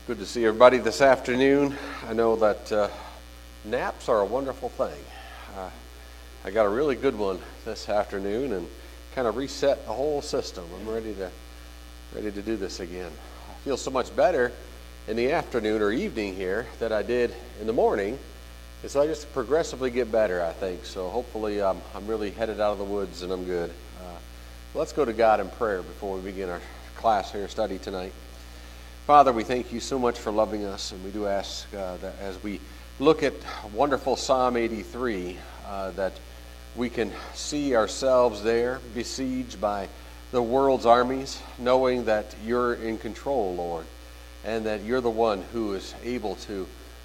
Good to see everybody this afternoon. I know that naps are a wonderful thing. I got a really good one this afternoon and kind of reset the whole system. I'm ready to do this again. I feel so much better in the afternoon or evening here than I did in the morning. And so I just progressively get better, I think. So hopefully I'm really headed out of the woods and I'm good. Let's go to God in prayer before we begin our class here, study tonight. Father, we thank you so much for loving us, and we do ask that as we look at wonderful Psalm 83, that we can see ourselves there, besieged by the world's armies, knowing that you're in control, Lord, and that you're the one who is able to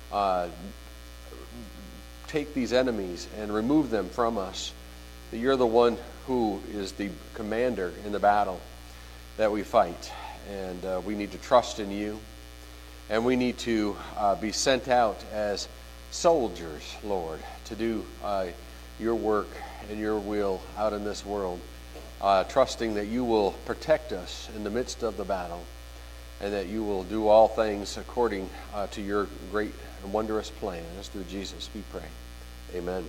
take these enemies and remove them from us, that you're the one who is the commander in the battle that we fight. And we need to trust in you. And we need to be sent out as soldiers, Lord, to do your work and your will out in this world, trusting that you will protect us in the midst of the battle and that you will do all things according to your great and wondrous plan. As through Jesus we pray. Amen.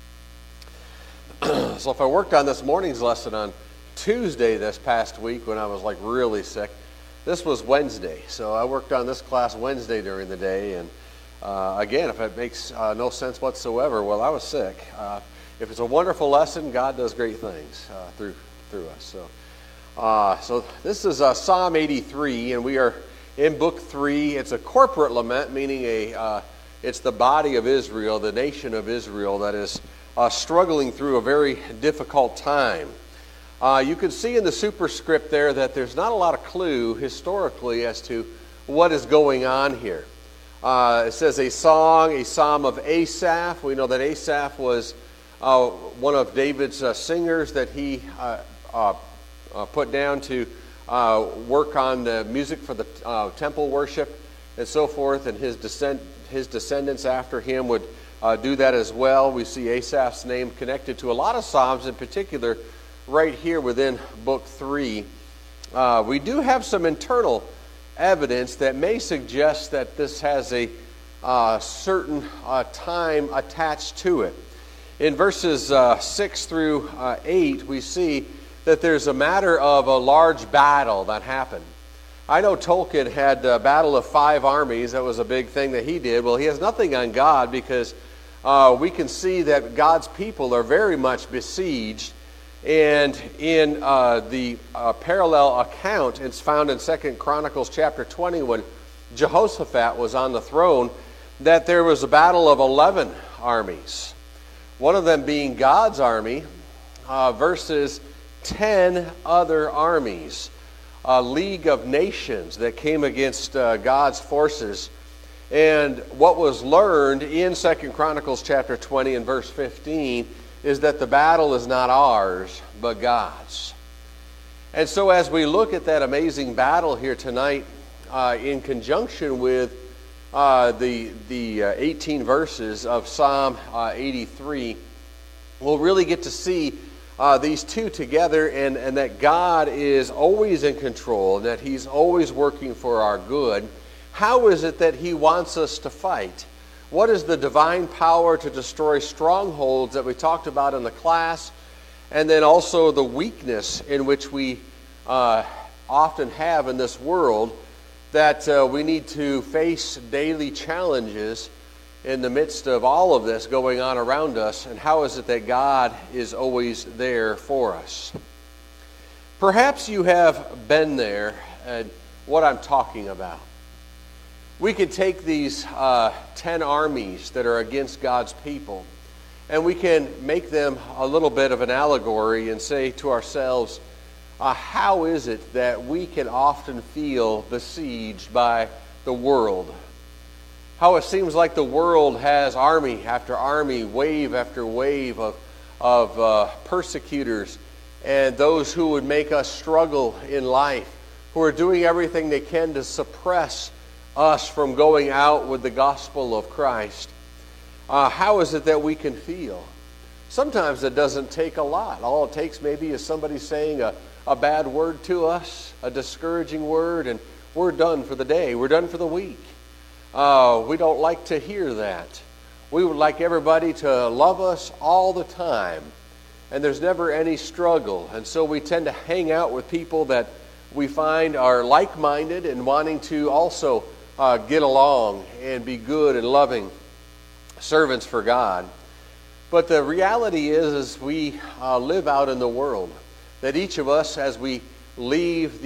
So if I worked on this morning's lesson on Tuesday this past week when I was really sick. This was Wednesday, so I worked on this class Wednesday during the day, and again, if it makes no sense whatsoever, well, I was sick. If it's a wonderful lesson, God does great things through us. So this is Psalm 83, and we are in Book 3. It's a corporate lament, meaning it's the body of Israel, the nation of Israel, that is struggling through a very difficult time. You can see in the superscript there that there's not a lot of clue historically as to what is going on here. It says a psalm of Asaph. We know that Asaph was one of David's singers that he put down to work on the music for the temple worship and so forth, and his descendants after him would do that as well. We see Asaph's name connected to a lot of psalms, in particular right here within Book 3. We do have some internal evidence that may suggest that this has a certain time attached to it. In verses 6 through 8, we see that there's a matter of a large battle that happened. I know Tolkien had a battle of 5 armies. That was a big thing that he did. Well, he has nothing on God because we can see that God's people are very much besieged. And in the parallel account, it's found in 2 Chronicles chapter 20 when Jehoshaphat was on the throne, that there was a battle of 11 armies. One of them being God's army versus 10 other armies, a league of nations that came against God's forces. And what was learned in 2 Chronicles chapter 20 and verse 15 is that the battle is not ours, but God's. And so as we look at that amazing battle here tonight, in conjunction with the 18 verses of Psalm 83, we'll really get to see these two together, and that God is always in control, and that He's always working for our good. How is it that He wants us to fight? What is the divine power to destroy strongholds that we talked about in the class? And then also the weakness in which we often have in this world, that we need to face daily challenges in the midst of all of this going on around us. And how is it that God is always there for us? Perhaps you have been there and what I'm talking about. We could take these 10 armies that are against God's people, and we can make them a little bit of an allegory and say to ourselves, how is it that we can often feel besieged by the world? How it seems like the world has army after army, wave after wave of persecutors and those who would make us struggle in life, who are doing everything they can to suppress us from going out with the gospel of Christ. How is it that we can feel? Sometimes it doesn't take a lot. All it takes maybe is somebody saying a a bad word to us, a discouraging word, and we're done for the day. We're done for the week. We don't like to hear that. We would like everybody to love us all the time, and there's never any struggle. And so we tend to hang out with people that we find are like-minded and wanting to also get along and be good and loving servants for God. But the reality is we live out in the world, that each of us, as we leave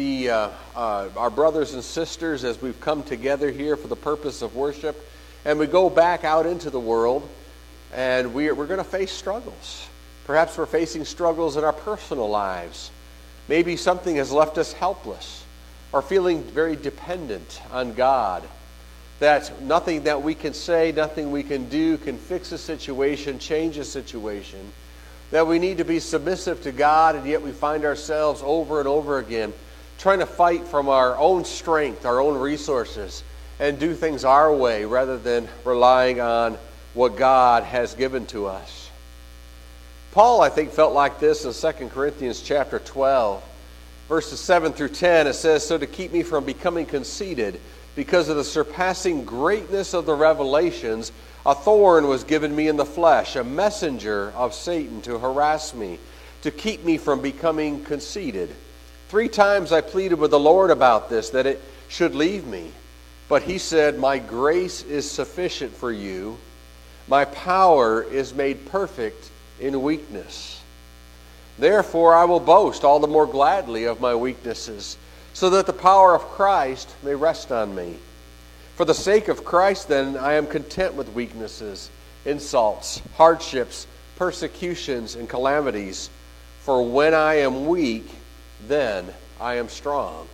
our brothers and sisters, as we've come together here for the purpose of worship, and we go back out into the world, and we're going to face struggles. Perhaps we're facing struggles in our personal lives. Maybe something has left us helpless or feeling very dependent on God. That nothing that we can say, nothing we can do can fix a situation, change a situation. That we need to be submissive to God, and yet we find ourselves over and over again trying to fight from our own strength, our own resources, and do things our way rather than relying on what God has given to us. Paul, I think, felt like this in 2 Corinthians chapter 12, verses 7 through 10. It says, "So to keep me from becoming conceited, because of the surpassing greatness of the revelations, a thorn was given me in the flesh, a messenger of Satan to harass me, to keep me from becoming conceited. 3 times I pleaded with the Lord about this, that it should leave me. But he said, 'My grace is sufficient for you. My power is made perfect in weakness. Therefore I will boast all the more gladly of my weaknesses, so that the power of Christ may rest on me. For the sake of Christ, then, I am content with weaknesses, insults, hardships, persecutions, and calamities. For when I am weak, then I am strong.'"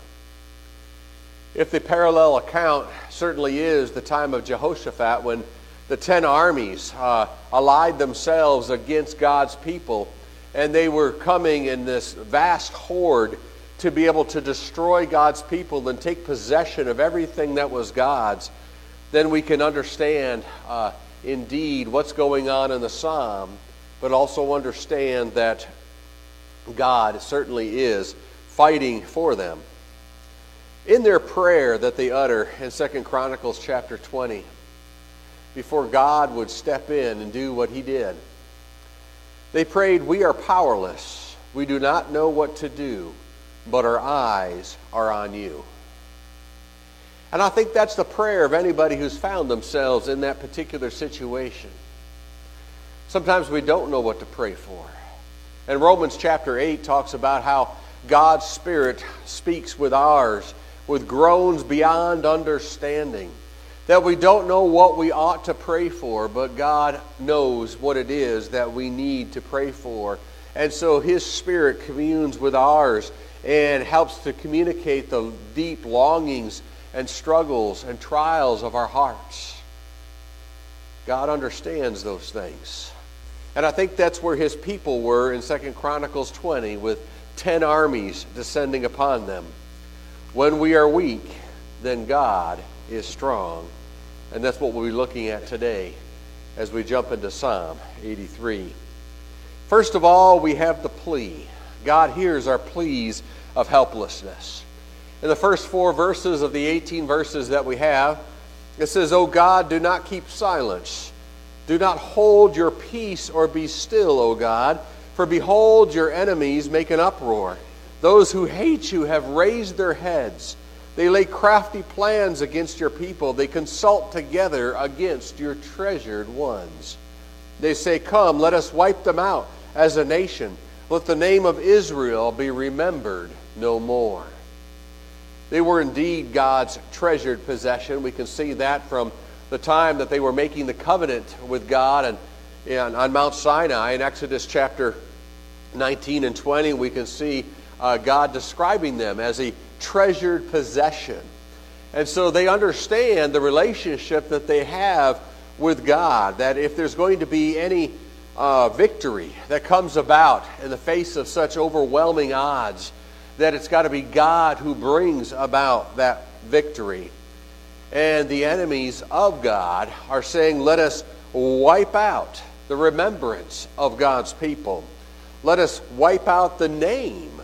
If the parallel account certainly is the time of Jehoshaphat, when the 10 armies allied themselves against God's people, and they were coming in this vast horde to be able to destroy God's people and take possession of everything that was God's, then we can understand indeed what's going on in the psalm, but also understand that God certainly is fighting for them. In their prayer that they utter in 2 Chronicles chapter 20, before God would step in and do what he did, they prayed, "We are powerless. We do not know what to do, but our eyes are on you." And I think that's the prayer of anybody who's found themselves in that particular situation. Sometimes we don't know what to pray for. And Romans chapter 8 talks about how God's Spirit speaks with ours, with groans beyond understanding. That we don't know what we ought to pray for, but God knows what it is that we need to pray for. And so his Spirit communes with ours and helps to communicate the deep longings and struggles and trials of our hearts. God understands those things. And I think that's where his people were in 2 Chronicles 20, with 10 armies descending upon them. When we are weak, then God is strong. And that's what we'll be looking at today as we jump into Psalm 83. First of all, we have the plea. God hears our pleas of helplessness. In the first 4 verses of the 18 verses that we have, it says, "O God, do not keep silence. Do not hold your peace or be still, O God. For behold, your enemies make an uproar. Those who hate you have raised their heads. They lay crafty plans against your people. They consult together against your treasured ones. They say, 'Come, let us wipe them out as a nation. Let the name of Israel be remembered no more.'" They were indeed God's treasured possession. We can see that from the time that they were making the covenant with God and on Mount Sinai. In Exodus chapter 19 and 20, we can see God describing them as a treasured possession. And so they understand the relationship that they have with God, that if there's going to be any victory that comes about in the face of such overwhelming odds, that it's got to be God who brings about that victory. And the enemies of God are saying, "Let us wipe out the remembrance of God's people. Let us wipe out the name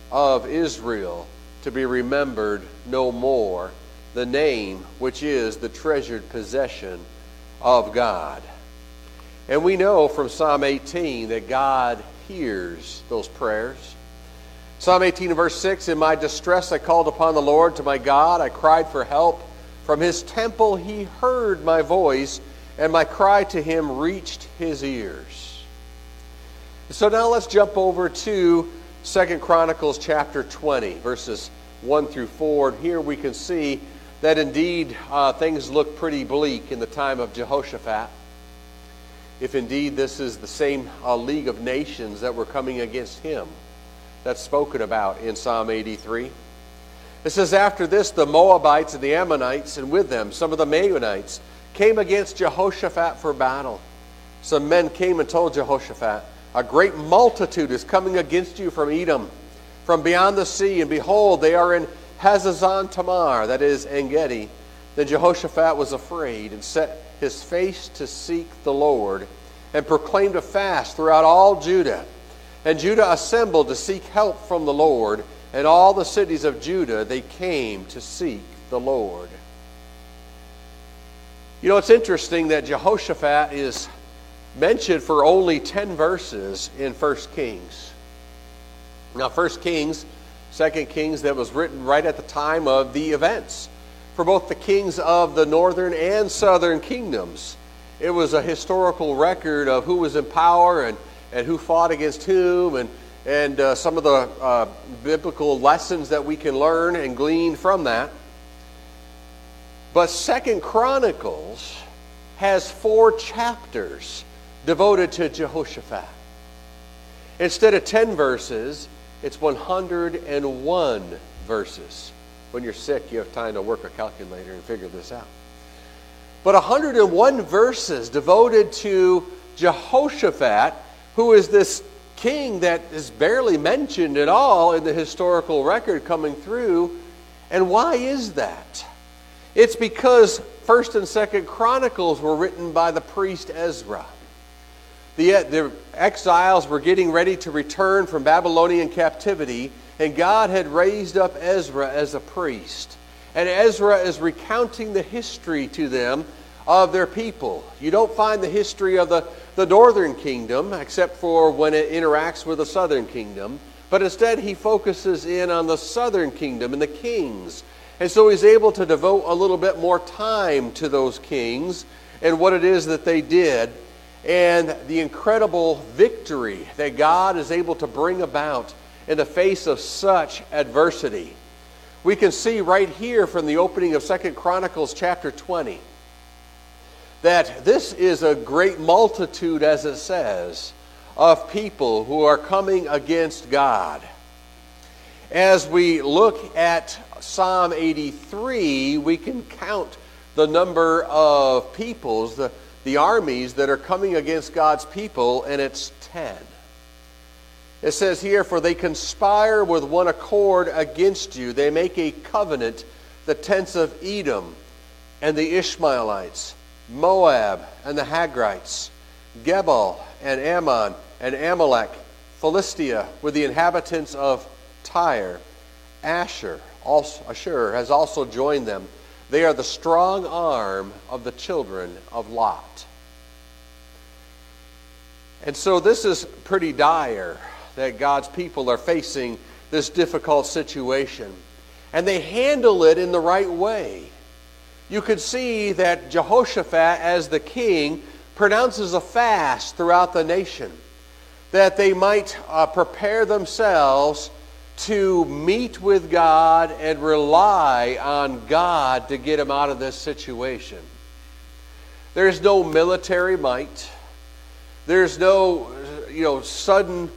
of Israel to be remembered no more, the name which is the treasured possession of God. And we know from Psalm 18 that God hears those prayers. Psalm 18 and verse 6, in my distress I called upon the Lord, to my God I cried for help. From his temple he heard my voice, and my cry to him reached his ears. So now let's jump over to 2 Chronicles chapter 20, verses 1 through 4. And here we can see that indeed things look pretty bleak in the time of Jehoshaphat. If indeed this is the same league of nations that were coming against him that's spoken about in Psalm 83. It says, after this, the Moabites and the Ammonites, and with them some of the Maonites, came against Jehoshaphat for battle. Some men came and told Jehoshaphat, a great multitude is coming against you from Edom, from beyond the sea, and behold, they are in Hazazon Tamar, that is En-gedi. Then Jehoshaphat was afraid and set his face to seek the Lord, and proclaimed a fast throughout all Judah. And Judah assembled to seek help from the Lord, and all the cities of Judah, they came to seek the Lord. You know, it's interesting that Jehoshaphat is mentioned for only 10 verses in 1 Kings. Now, 1 Kings, 2 Kings, that was written right at the time of the events for both the kings of the northern and southern kingdoms. It was a historical record of who was in power and who fought against whom, and some of the biblical lessons that we can learn and glean from that. But 2 Chronicles has 4 chapters devoted to Jehoshaphat. Instead of 10 verses, it's 101 verses. When you're sick, you have time to work a calculator and figure this out. But 101 verses devoted to Jehoshaphat, who is this king that is barely mentioned at all in the historical record coming through. And why is that? It's because 1st and 2nd Chronicles were written by the priest Ezra. The exiles were getting ready to return from Babylonian captivity, and God had raised up Ezra as a priest. And Ezra is recounting the history to them of their people. You don't find the history of the northern kingdom, except for when it interacts with the southern kingdom. But instead, he focuses in on the southern kingdom and the kings. And so he's able to devote a little bit more time to those kings and what it is that they did, and the incredible victory that God is able to bring about in the face of such adversity. We can see right here from the opening of 2 Chronicles chapter 20 that this is a great multitude, as it says, of people who are coming against God. As we look at Psalm 83, we can count the number of peoples, the armies that are coming against God's people, and it's 10. It says here, for they conspire with one accord against you. They make a covenant, the tents of Edom and the Ishmaelites, Moab and the Hagrites, Gebal and Ammon and Amalek, Philistia with the inhabitants of Tyre. Ashur has also joined them. They are the strong arm of the children of Lot. And so this is pretty dire, that God's people are facing this difficult situation. And they handle it in the right way. You could see that Jehoshaphat, as the king, pronounces a fast throughout the nation, that they might prepare themselves to meet with God and rely on God to get them out of this situation. There's no military might. There's no, sudden,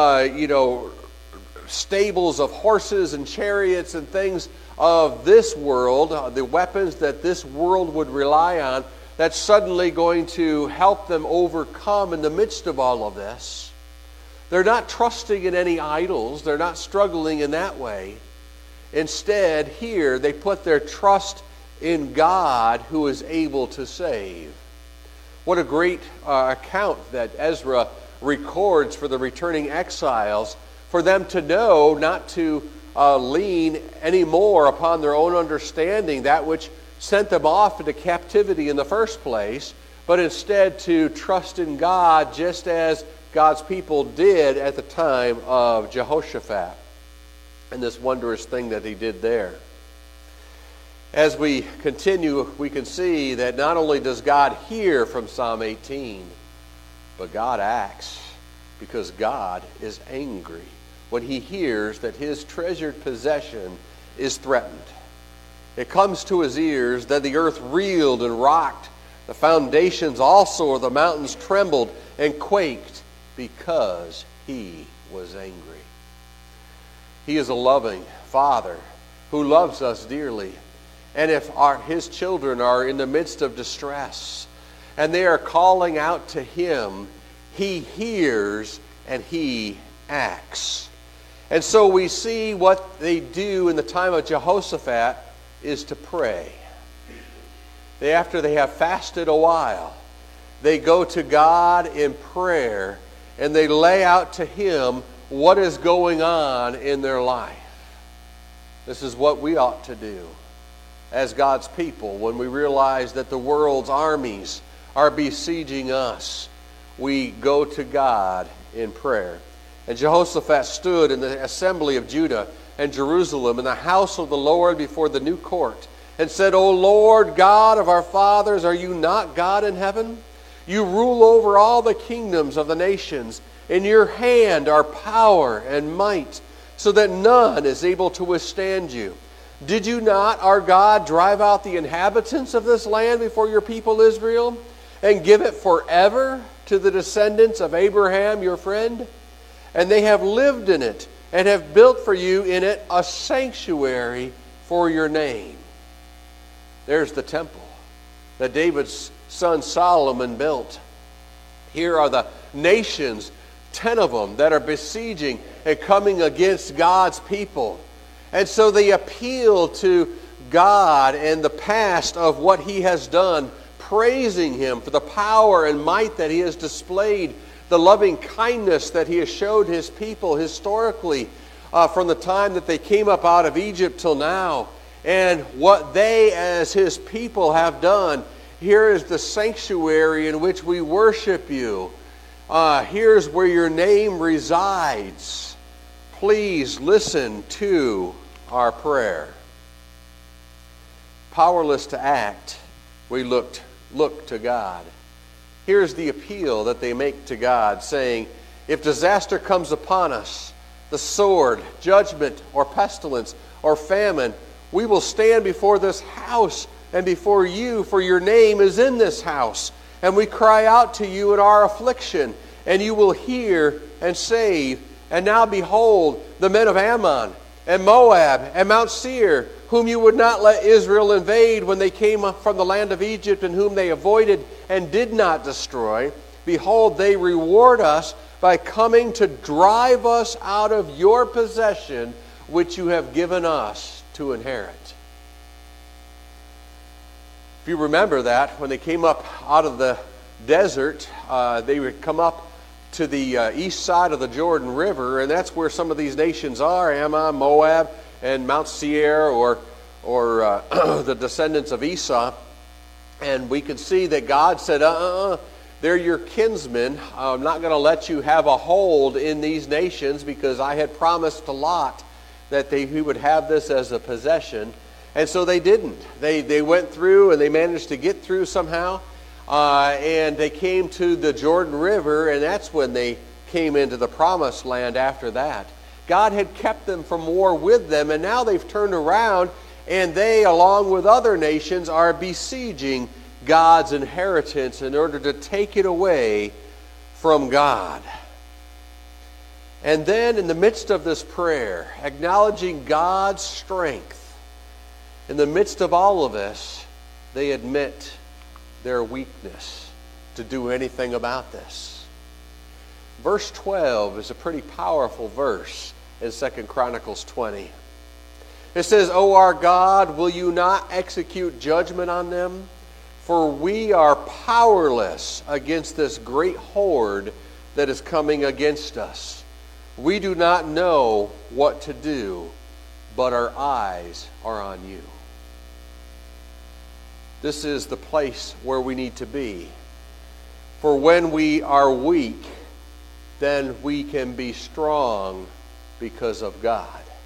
stables of horses and chariots and things of this world, the weapons that this world would rely on, that's suddenly going to help them overcome in the midst of all of this. They're not trusting in any idols. They're not struggling in that way. Instead, here, they put their trust in God, who is able to save. What a great account that Ezra records for the returning exiles for them to know not to lean any more upon their own understanding, that which sent them off into captivity in the first place, but instead to trust in God just as God's people did at the time of Jehoshaphat and this wondrous thing that he did there. As we continue, we can see that not only does God hear from Psalm 18, but God acts, because God is angry when he hears that his treasured possession is threatened. It comes to his ears that the earth reeled and rocked. The foundations also of the mountains trembled and quaked because he was angry. He is a loving Father who loves us dearly. And if his children are in the midst of distress and they are calling out to him, he hears and he acts. And so we see what they do in the time of Jehoshaphat is to pray. After they have fasted a while, they go to God in prayer and they lay out to him what is going on in their life. This is what we ought to do as God's people when we realize that the world's armies are besieging us. We go to God in prayer. And Jehoshaphat stood in the assembly of Judah and Jerusalem in the house of the Lord before the new court and said, O Lord God of our fathers, are you not God in heaven? You rule over all the kingdoms of the nations. In your hand are power and might, so that none is able to withstand you. Did you not, our God, drive out the inhabitants of this land before your people Israel and give it forever to the descendants of Abraham, your friend? And they have lived in it and have built for you in it a sanctuary for your name. There's the temple that David's son Solomon built. Here are the nations, 10 of them, that are besieging and coming against God's people. And so they appeal to God and the past of what he has done, praising him for the power and might that he has displayed, the loving kindness that he has showed his people historically from the time that they came up out of Egypt till now, and what they as his people have done. Here is the sanctuary in which we worship you. Here's where your name resides. Please listen to our prayer. Powerless to act, we look to God. Here's the appeal that they make to God, saying, if disaster comes upon us, the sword, judgment, or pestilence, or famine, we will stand before this house and before you, for your name is in this house. And we cry out to you in our affliction, and you will hear and save. And now behold, the men of Ammon and Moab and Mount Seir, whom you would not let Israel invade when they came up from the land of Egypt, and whom they avoided and did not destroy, behold, they reward us by coming to drive us out of your possession, which you have given us to inherit. If you remember that, when they came up out of the desert, they would come up to the east side of the Jordan River, and that's where some of these nations are, Ammon, Moab, and Mount Seir, or the descendants of Esau. And we can see that God said, they're your kinsmen. I'm not going to let you have a hold in these nations, because I had promised to Lot that he would have this as a possession. And so they didn't. They went through, and they managed to get through somehow. And they came to the Jordan River, and that's when they came into the promised land after that. God had kept them from war with them, and now they've turned around, and they, along with other nations, are besieging God's inheritance in order to take it away from God. And then in the midst of this prayer, acknowledging God's strength, in the midst of all of this, they admit their weakness to do anything about this. Verse 12 is a pretty powerful verse in 2 Chronicles 20. It says, O our God, will you not execute judgment on them? For we are powerless against this great horde that is coming against us. We do not know what to do, but our eyes are on you. This is the place where we need to be. For when we are weak, then we can be strong because of God.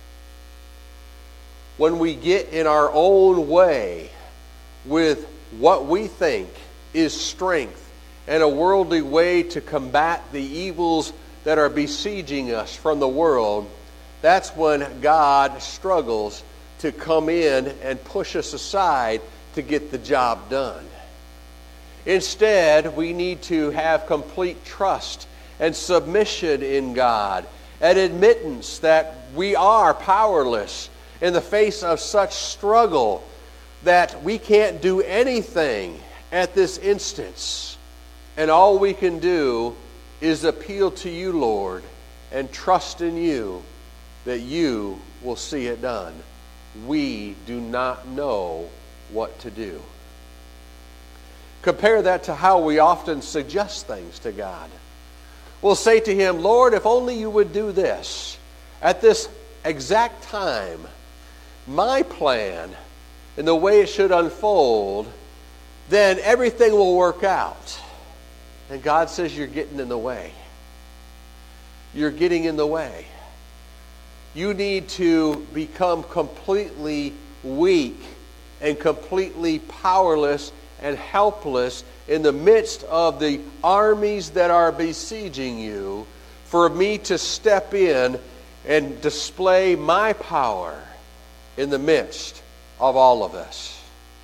When we get in our own way with what we think is strength and a worldly way to combat the evils that are besieging us from the world, that's when God struggles to come in and push us aside to get the job done. Instead, we need to have complete trust and submission in God, and admittance that we are powerless in the face of such struggle that we can't do anything at this instance. And all we can do is appeal to you, Lord, and trust in you that you will see it done. We do not know what to do. Compare that to how we often suggest things to God. We'll say to Him, Lord, if only you would do this at this exact time, my plan and the way it should unfold, then everything will work out. And God says, you're getting in the way. You're getting in the way. You need to become completely weak and completely powerless and helpless in the midst of the armies that are besieging you for me to step in and display my power in the midst of all of us.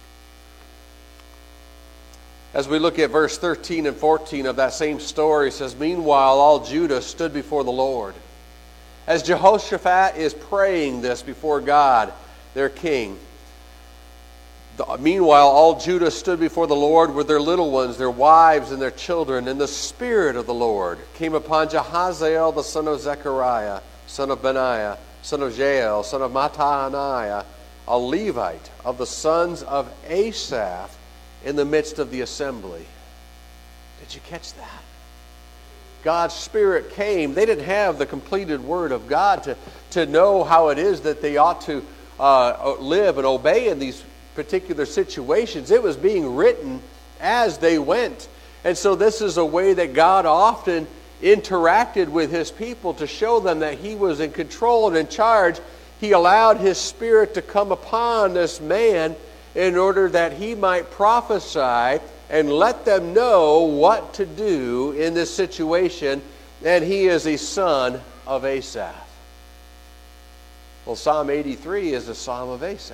As we look at verse 13 and 14 of that same story, it says, meanwhile, all Judah stood before the Lord. As Jehoshaphat is praying this before God, their king, meanwhile, all Judah stood before the Lord with their little ones, their wives, and their children. And the Spirit of the Lord came upon Jahaziel, the son of Zechariah, son of Benaiah, son of Jael, son of Mattaniah, a Levite of the sons of Asaph, in the midst of the assembly. Did you catch that? God's Spirit came. They didn't have the completed Word of God to know how it is that they ought to live and obey in these particular situations. It was being written as they went. And so this is a way that God often interacted with His people to show them that He was in control and in charge. He allowed His Spirit to come upon this man in order that he might prophesy and let them know what to do in this situation. And he is a son of Asaph. Well, Psalm 83 is a psalm of Asaph.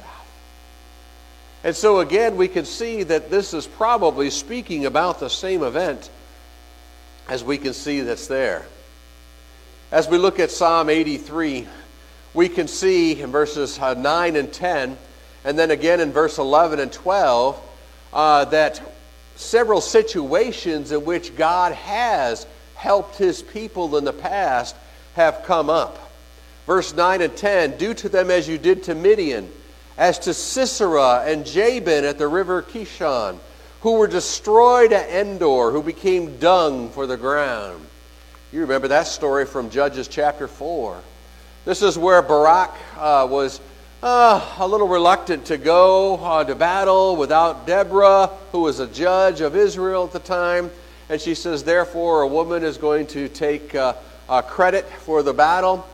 And so again, we can see that this is probably speaking about the same event as we can see that's there. As we look at Psalm 83, we can see in verses 9 and 10, and then again in verse 11 and 12, that several situations in which God has helped His people in the past have come up. Verse 9 and 10, do to them as you did to Midian, as to Sisera and Jabin at the river Kishon, who were destroyed at Endor, who became dung for the ground. You remember that story from Judges chapter 4. This is where Barak was a little reluctant to go to battle without Deborah, who was a judge of Israel at the time. And she says, therefore, a woman is going to take credit for the battle.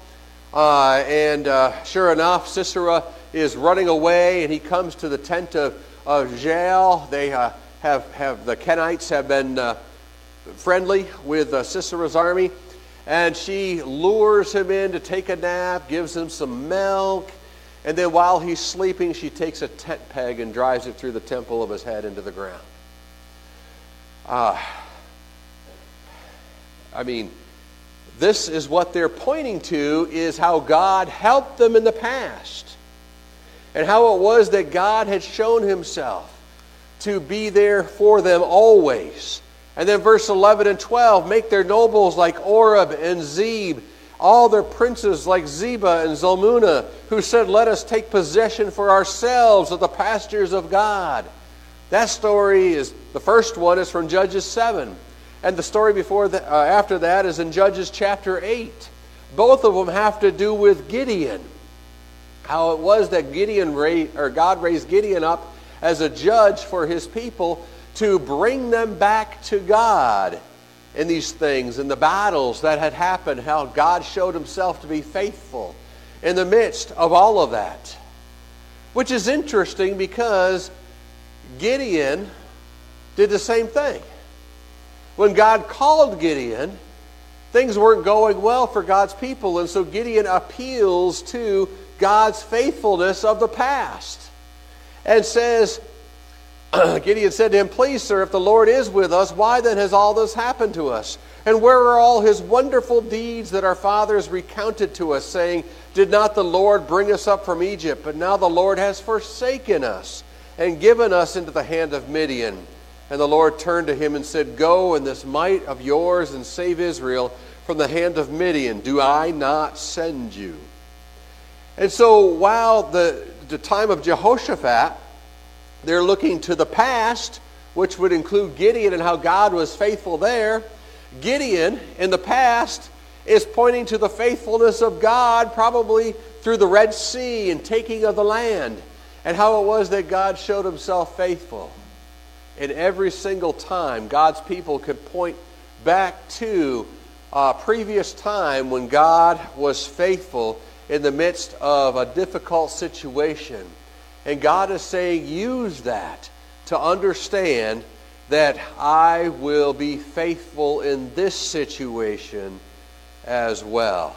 Sure enough, Sisera is running away, and he comes to the tent of Jael. They have the Kenites have been friendly with Sisera's army, and she lures him in to take a nap, gives him some milk, and then while he's sleeping, she takes a tent peg and drives it through the temple of his head into the ground. This is what they're pointing to, is how God helped them in the past. And how it was that God had shown Himself to be there for them always. And then verse 11 and 12, make their nobles like Oreb and Zeb, all their princes like Zeba and Zalmunna, who said, let us take possession for ourselves of the pastures of God. That story is, the first one is from Judges 7. And the story after that is in Judges chapter 8. Both of them have to do with Gideon. How it was that God raised Gideon up as a judge for his people to bring them back to God in these things, in the battles that had happened, how God showed himself to be faithful in the midst of all of that. Which is interesting because Gideon did the same thing. When God called Gideon, things weren't going well for God's people, and so Gideon appeals to God's faithfulness of the past and says, Gideon said to him, "Please, sir, if the Lord is with us, why then has all this happened to us? And where are all his wonderful deeds that our fathers recounted to us, saying, did not the Lord bring us up from Egypt? But now the Lord has forsaken us and given us into the hand of Midian." And the Lord turned to him and said, "Go in this might of yours and save Israel from the hand of Midian. Do I not send you?" And so while the time of Jehoshaphat, they're looking to the past, which would include Gideon and how God was faithful there. Gideon, in the past, is pointing to the faithfulness of God, probably through the Red Sea and taking of the land, and how it was that God showed himself faithful. And every single time, God's people could point back to a previous time when God was faithful in the midst of a difficult situation. And God is saying, use that to understand that I will be faithful in this situation as well.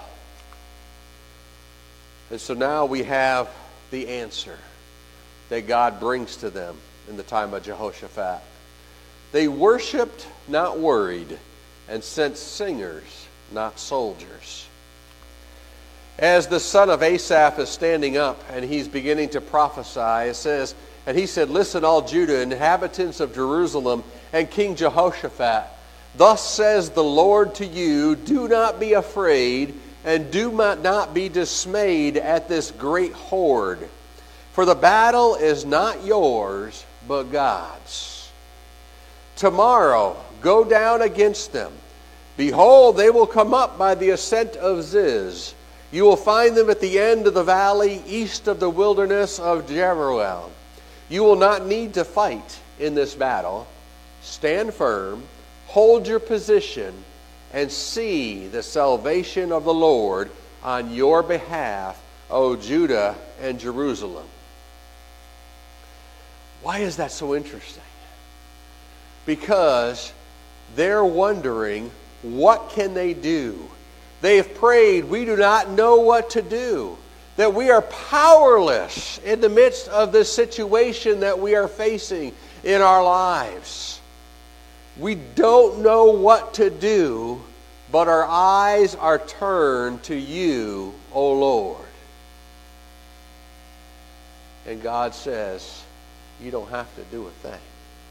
And so now we have the answer that God brings to them in the time of Jehoshaphat. They worshipped, not worried, and sent singers, not soldiers. As the son of Asaph is standing up and he's beginning to prophesy, it says, and he said, "Listen, all Judah, inhabitants of Jerusalem, and King Jehoshaphat, thus says the Lord to you, do not be afraid, and do not be dismayed at this great horde. For the battle is not yours, but God's. Tomorrow go down against them. Behold, they will come up by the ascent of Ziz. You will find them at the end of the valley, east of the wilderness of Jeruel. You will not need to fight in this battle. Stand firm, hold your position, and see the salvation of the Lord on your behalf, O Judah and Jerusalem." Why is that so interesting? Because they're wondering, what can they do? They have prayed, we do not know what to do. That we are powerless in the midst of this situation that we are facing in our lives. We don't know what to do, but our eyes are turned to you, O Lord. And God says, you don't have to do a thing.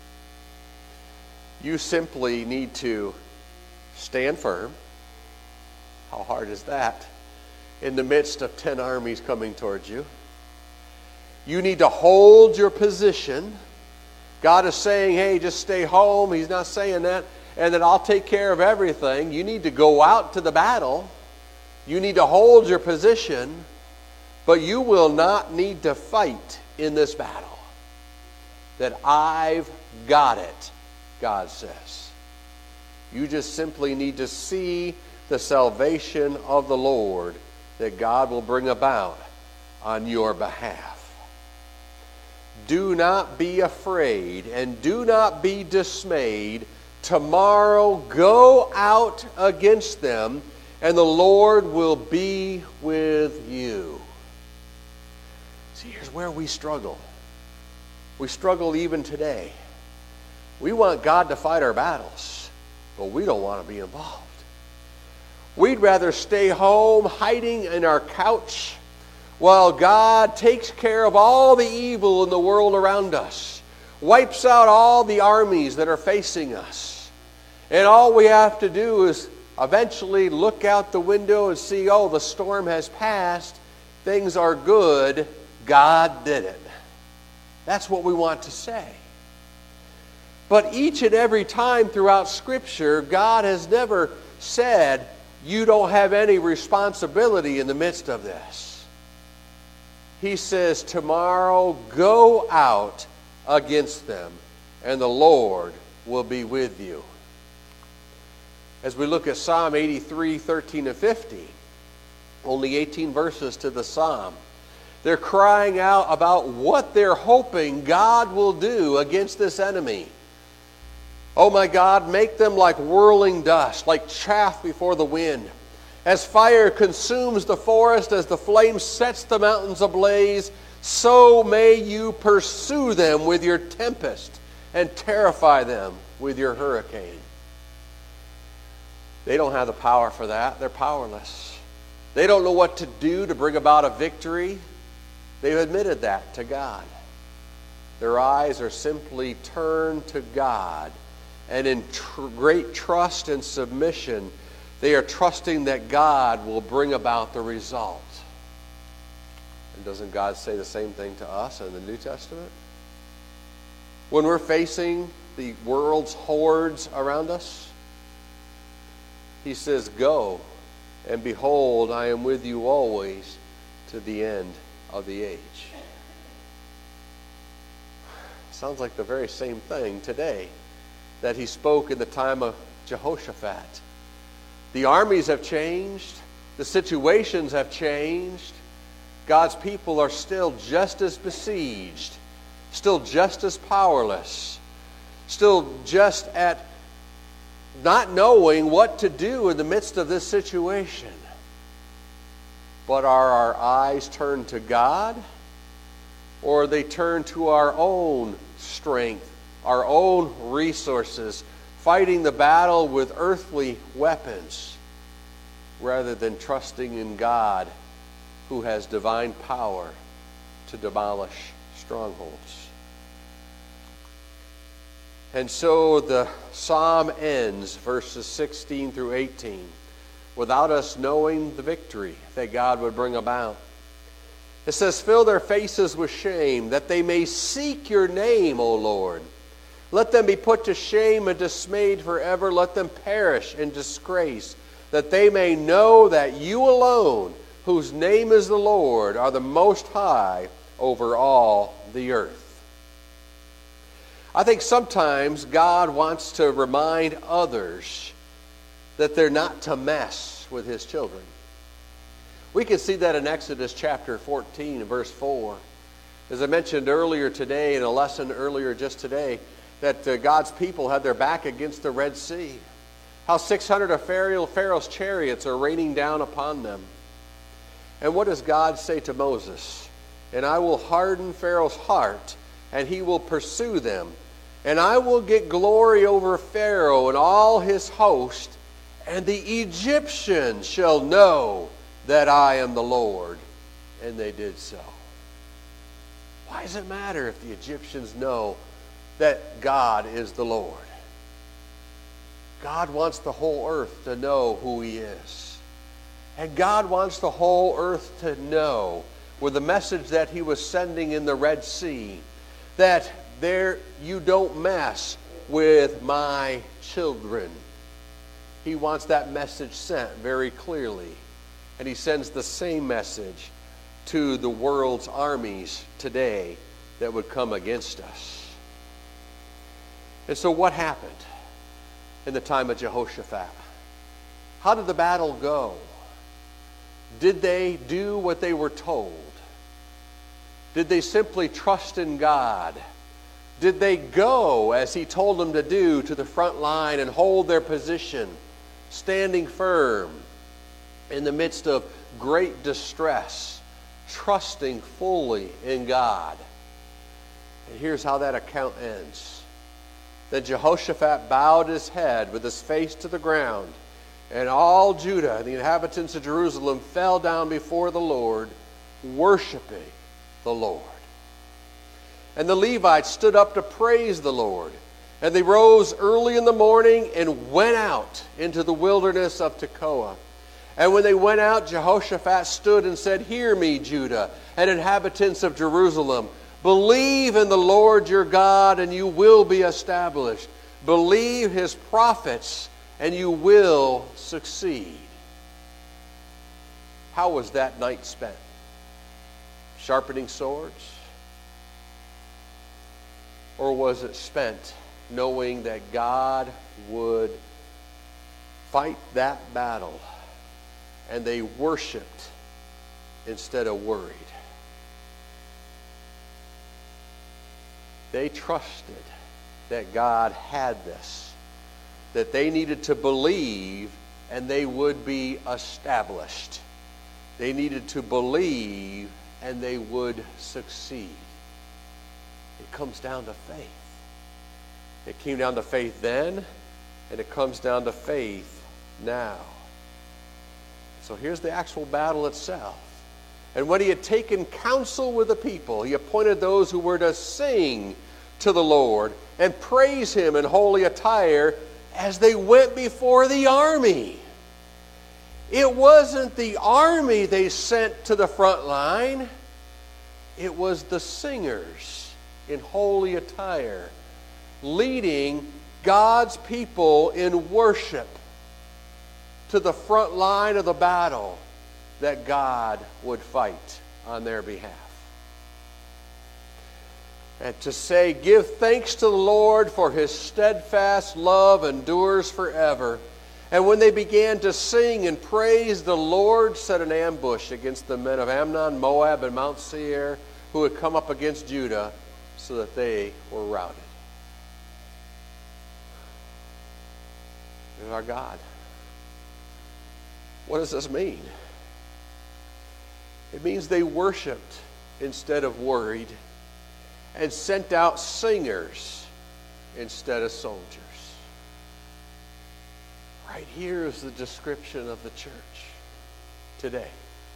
You simply need to stand firm. How hard is that? In the midst of 10 armies coming towards you. You need to hold your position. God is saying, hey, just stay home. He's not saying that. And that I'll take care of everything. You need to go out to the battle. You need to hold your position. But you will not need to fight in this battle. That I've got it, God says. You just simply need to see the salvation of the Lord that God will bring about on your behalf. Do not be afraid and do not be dismayed. Tomorrow go out against them, and the Lord will be with you. See, here's where we struggle. We struggle even today. We want God to fight our battles, but we don't want to be involved. We'd rather stay home hiding in our couch while God takes care of all the evil in the world around us, wipes out all the armies that are facing us. And all we have to do is eventually look out the window and see, oh, the storm has passed, things are good, God did it. That's what we want to say. But each and every time throughout Scripture, God has never said, you don't have any responsibility in the midst of this. He says, tomorrow go out against them, and the Lord will be with you. As we look at Psalm 83, 13 and 15, only 18 verses to the psalm, they're crying out about what they're hoping God will do against this enemy. Oh my God, make them like whirling dust, like chaff before the wind. As fire consumes the forest, as the flame sets the mountains ablaze, so may you pursue them with your tempest and terrify them with your hurricane. They don't have the power for that. They're powerless. They don't know what to do to bring about a victory. They've admitted that to God. Their eyes are simply turned to God. And in great trust and submission, they are trusting that God will bring about the result. And doesn't God say the same thing to us in the New Testament? When we're facing the world's hordes around us, He says, go, and behold, I am with you always to the end of the age. Sounds like the very same thing today that He spoke in the time of Jehoshaphat. The armies have changed. The situations have changed. God's people are still just as besieged, still just as powerless, still just at not knowing what to do in the midst of this situation. But are our eyes turned to God, or are they turned to our own strength, our own resources, fighting the battle with earthly weapons, rather than trusting in God, who has divine power to demolish strongholds? And so the psalm ends, verses 16 through 18, without us knowing the victory that God would bring about. It says, fill their faces with shame, that they may seek your name, O Lord. Let them be put to shame and dismayed forever. Let them perish in disgrace, that they may know that you alone, whose name is the Lord, are the most high over all the earth. I think sometimes God wants to remind others that they're not to mess with His children. We can see that in Exodus chapter 14 and verse 4. As I mentioned earlier today, in a lesson earlier just today, that God's people had their back against the Red Sea. How 600 of Pharaoh's chariots are raining down upon them. And what does God say to Moses? And I will harden Pharaoh's heart, and he will pursue them. And I will get glory over Pharaoh and all his host, and the Egyptians shall know that I am the Lord. And they did so. Why does it matter if the Egyptians know that God is the Lord? God wants the whole earth to know who He is. And God wants the whole earth to know, with the message that He was sending in the Red Sea, that there you don't mess with my children. He wants that message sent very clearly. And He sends the same message to the world's armies today that would come against us. And so what happened in the time of Jehoshaphat? How did the battle go? Did they do what they were told? Did they simply trust in God? Did they go, as He told them to do, to the front line and hold their position, standing firm in the midst of great distress, trusting fully in God? And here's how that account ends. Then Jehoshaphat bowed his head with his face to the ground, and all Judah and the inhabitants of Jerusalem fell down before the Lord, worshiping the Lord. And the Levites stood up to praise the Lord. And they rose early in the morning and went out into the wilderness of Tekoa. And when they went out, Jehoshaphat stood and said, hear me, Judah, and inhabitants of Jerusalem. Believe in the Lord your God, and you will be established. Believe His prophets, and you will succeed. How was that night spent? Sharpening swords? Or was it spent knowing that God would fight that battle, and they worshiped instead of worried? They trusted that God had this, that they needed to believe and they would be established. They needed to believe and they would succeed. It comes down to faith. It came down to faith then, and it comes down to faith now. So here's the actual battle itself. And when he had taken counsel with the people, he appointed those who were to sing to the Lord and praise him in holy attire as they went before the army. It wasn't the army they sent to the front line. It was the singers in holy attire, leading God's people in worship to the front line of the battle that God would fight on their behalf. And to say, give thanks to the Lord, for his steadfast love endures forever. And when they began to sing and praise, the Lord set an ambush against the men of Ammon, Moab, and Mount Seir, who had come up against Judah, so that they were routed. There's our God. What does this mean? It means they worshiped instead of worried, and sent out singers instead of soldiers. Right here is the description of the church today.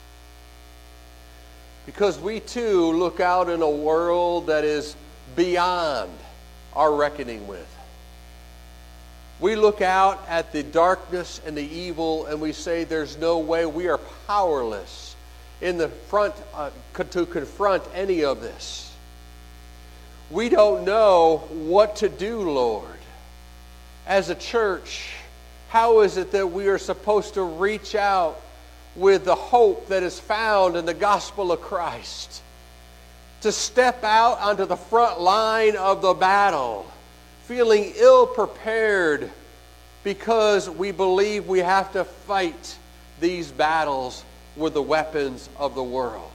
Because we too look out in a world that is beyond our reckoning with. We look out at the darkness and the evil and we say there's no way, we are powerless in the front to confront any of this. We don't know what to do, Lord. As a church, how is it that we are supposed to reach out with the hope that is found in the gospel of Christ? To step out onto the front line of the battle, feeling ill-prepared because we believe we have to fight these battles with the weapons of the world.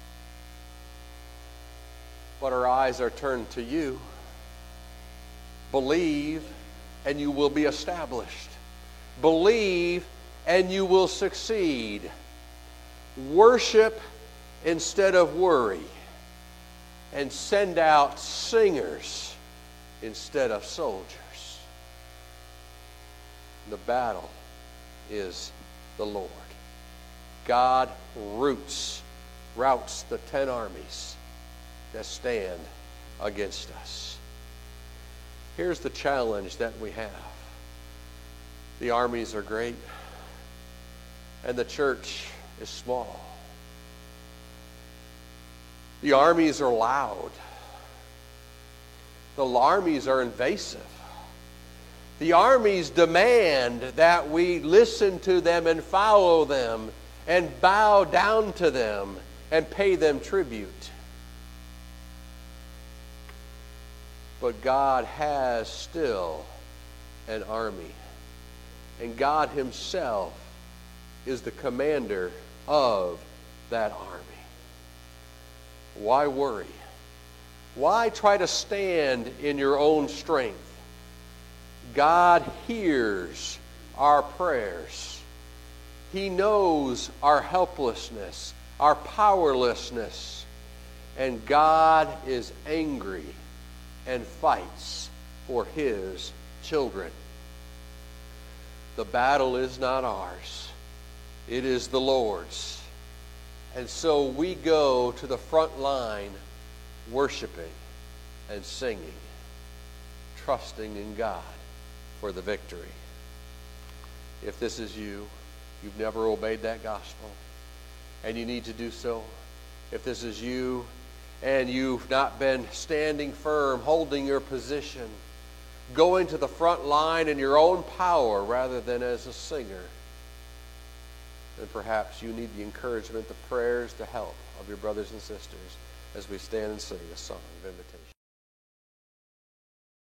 But our eyes are turned to you. Believe and you will be established. Believe and you will succeed. Worship instead of worry. And send out singers instead of soldiers. The battle is the Lord. God routs the 10 armies that stand against us. Here's the challenge that we have. The armies are great, and the church is small. The armies are loud. The armies are invasive. The armies demand that we listen to them and follow them and bow down to them and pay them tribute. But God has still an army. And God himself is the commander of that army. Why worry? Why try to stand in your own strength? God hears our prayers. He knows our helplessness, our powerlessness, and God is angry and fights for his children. The battle is not ours. It is the Lord's. And so we go to the front line worshiping and singing, trusting in God for the victory. If this is you, you've never obeyed that gospel, and you need to do so. If this is you, and you've not been standing firm, holding your position, going to the front line in your own power rather than as a singer, then perhaps you need the encouragement, the prayers, the help of your brothers and sisters as we stand and sing a song of invitation.